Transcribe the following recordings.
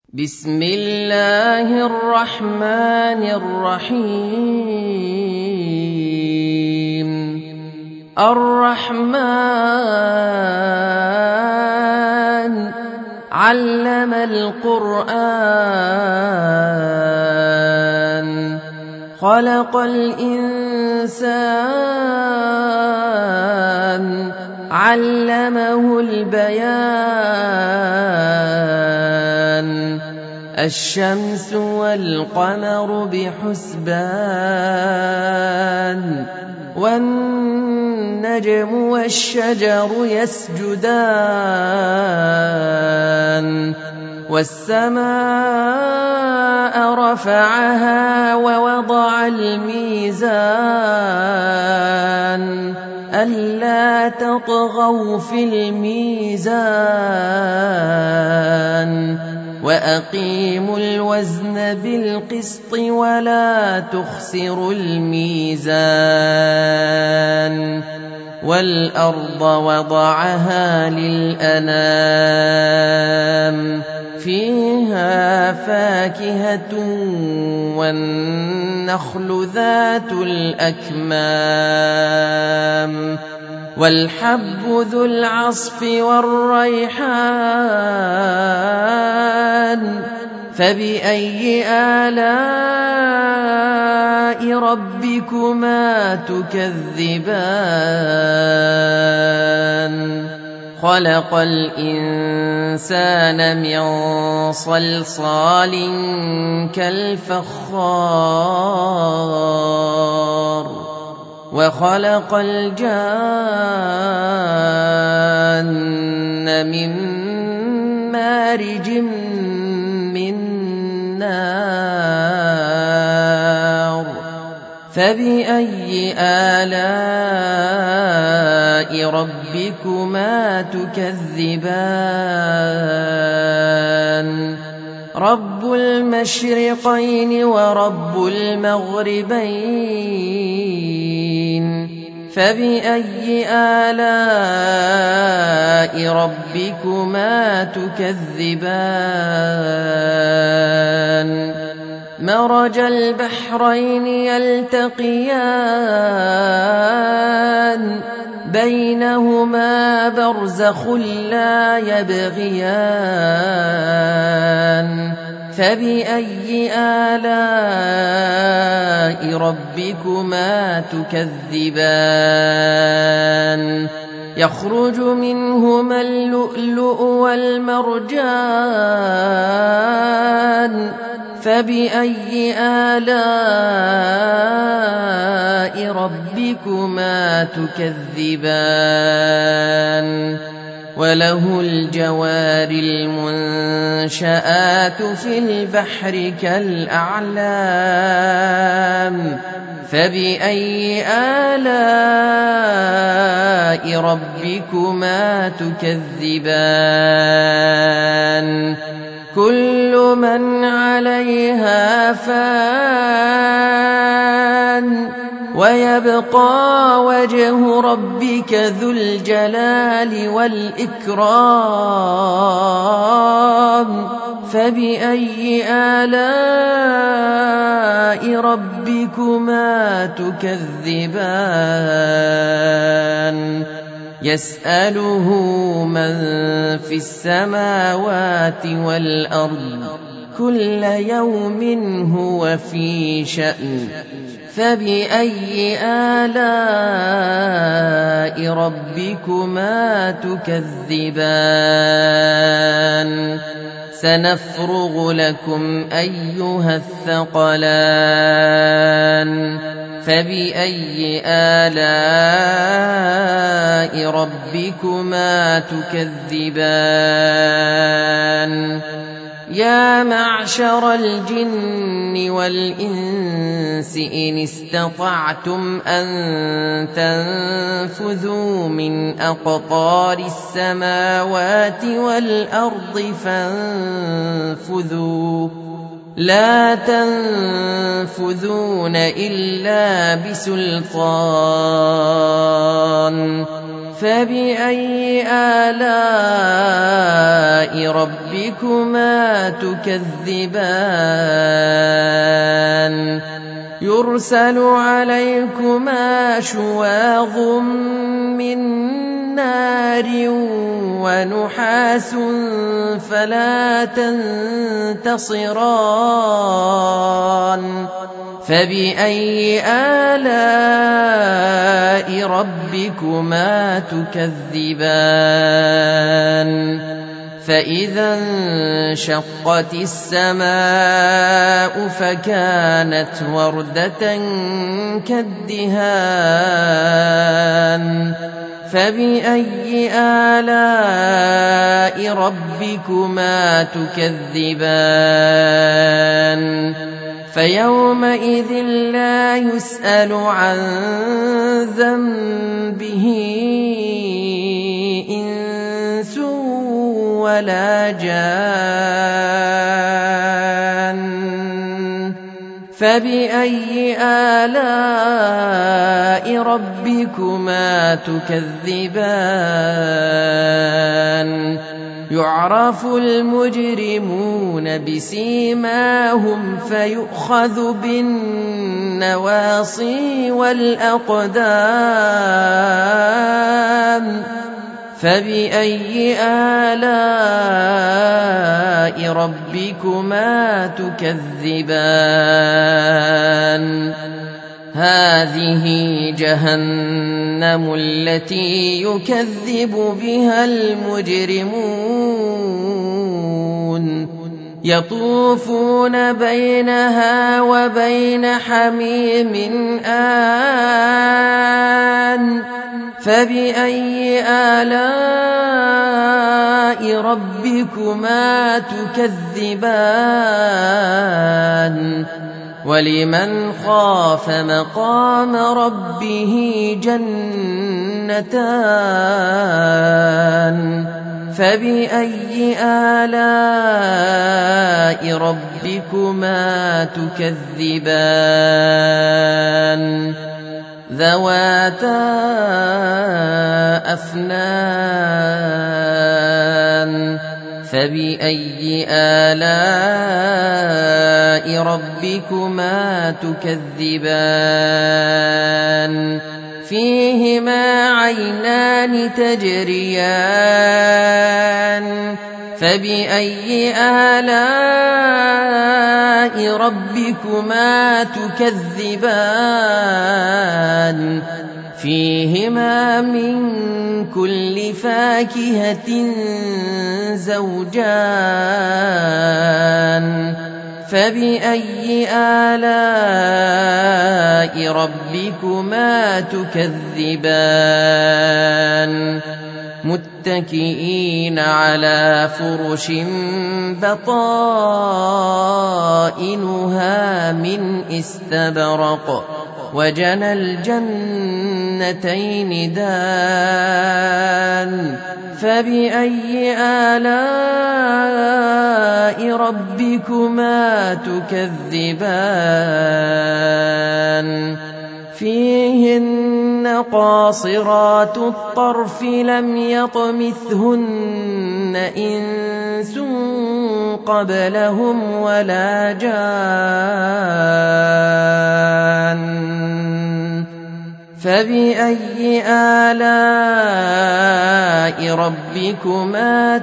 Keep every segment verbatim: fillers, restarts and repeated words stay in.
بسم الله الرحمن الرحيم الرحمن علم القرآن خلق الإنسان علمه البيان الشمس والقمر بحسبان والنجم والشجر يسجدان والسماء رفعها ووضع الميزان ألا تطغوا في الميزان وأقيموا الوزن بالقسط ولا تخسروا الميزان والأرض وضعها للأنام فيها فاكهة والنخل ذات الأكمام والحب ذو العصف والريحان فبأي آلاء ربكما تكذبان خلق الإنسان من صلصال كالفخار وخلق الجان من مارج من نار فبأي آلاء ربكما تكذبان رب المشرقين ورب المغربين فبأي آلاء ربكما تكذبان مرج البحرين يلتقيان بينهما برزخ لا يبغيان فبأي آلاء ربكما تكذبان يخرج منهما اللؤلؤ والمرجان فبأي آلاء ربكما تكذبان وله الجوار المنشآت في البحر كالأعلام فبأي آلاء ربكما تكذبان كل من عليها فان ويبقى وجه ربك ذو الجلال والإكرام فبأي آلاء ربكما تكذبان يسأله من في السماوات والأرض كل يوم هو في شأن فبأي آلاء ربكما تكذبان سنفرغ لكم أيها الثقلان فبأي آلاء ربكما تكذبان يا معشر الجن والإنس إن استطعتم أن تنفذوا من أقطار السماوات والأرض فانفذوا لا تنفذون إلا بسلطان فبأي آلاء ربكما تكذبان يرسل عليكما شواظ من نار ونحاس فلا تنتصران فبأي آلاء ربكما تكذبان فإذا انشقت السماء فكانت وردة كالدهان فبأي آلاء ربكما تكذبان فيومئذ لا يسأل عن ذنبه إنس ولا جان فبأي آلاء ربكما تكذبان يعرف المجرمون بسيماهم فيؤخذ بالنواصي والأقدام فبأي آلاء ربكما تكذبان هذه جهنم التي يكذب بها المجرمون يطوفون بينها وبين حميم آن فبأي آلاء ربكما تكذبان ولمن خاف مقام ربه جنتان فبأي آلاء ربكما تكذبان ذواتا أفنان فبأي آلاء ربكما تكذبان فيهما عينان تجريان فبأي آلاء ربكما تكذبان فيهما من كل فاكهة زوجان فبأي آلاء ربكما تكذبان متكئين على فرش بطائنها من استبرق وجنى الجنتين دان فبأي آلاء ربكما تكذبان فيهن قاصرات الطرف لم يطمثهن إنس قبلهم ولا جان فبأي آلاء ربكما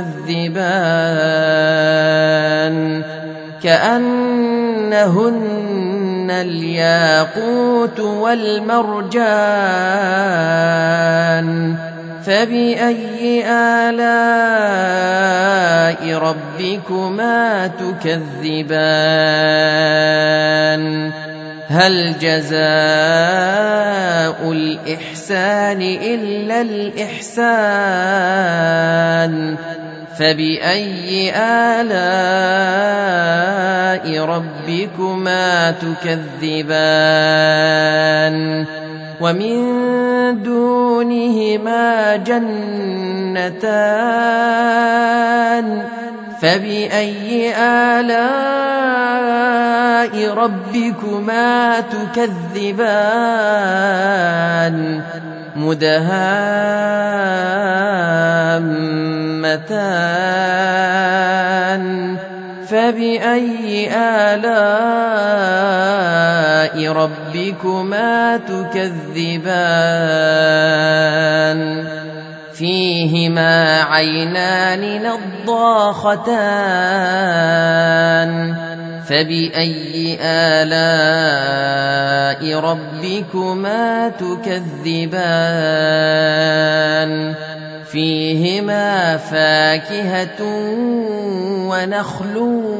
تكذبان كأنهن الياقوت والمرجان فبأي آلاء ربكما تكذبان هل جزاء الإحسان إلا الإحسان فبأي آلاء ربكما تكذبان ومن دونهما جنتان فبأي آلاء ربكما تكذبان مُدْهَامَّتَانِ فَبِأَيِّ آلَاءِ رَبِّكُمَا تُكَذِّبَانِ فِيهِمَا عَيْنَانِ نَضَّاخَتَانِ فَبِأَيِّ آلَاءِ رَبِّكُمَا تُكَذِّبَانِ فِيهِمَا فَاكِهَةٌ وَنَخْلٌ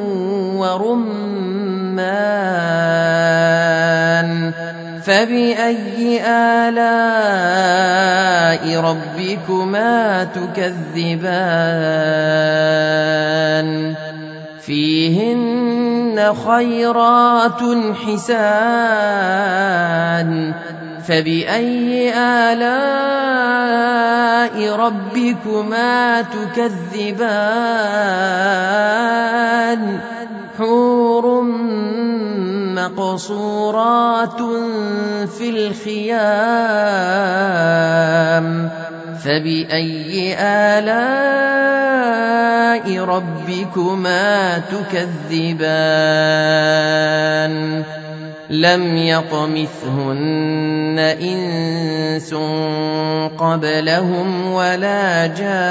وَرُمَّانٌ فَبِأَيِّ آلَاءِ رَبِّكُمَا تُكَذِّبَانِ فِيهِنَّ خَيْرَاتٌ حِسَانٌ فَبِأَيِّ آلَاءِ رَبِّكُمَا تُكَذِّبَانِ حُورٌ مَّقْصُورَاتٌ فِي الْخِيَامِ فَبِأَيِّ آلَاءِ رَبِّكُمَا تُكَذِّبَانِ لَمْ يَطْمِثْهُنَّ إِنسٌ قَبْلَهُمْ وَلَا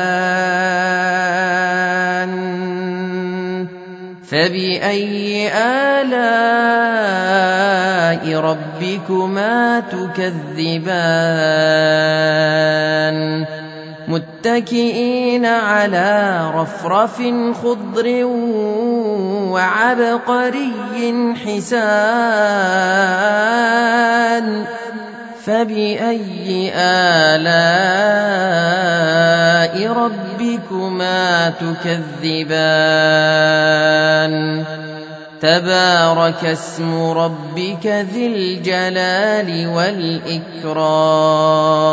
جَانٌّ فَبِأَيِّ آلَاءِ رَبِّكُمَا تُكَذِّبَانِ مُتَّكِئِينَ عَلَى رَفْرَفٍ خُضْرٍ وَعَبْقَرِيٍّ حِسَانٍ فَبِأَيِّ آلَاءِ رَبِّكُمَا تُكَذِّبَانِ تَبَارَكَ اسْمُ رَبِّكَ ذِي الْجَلَالِ وَالْإِكْرَامِ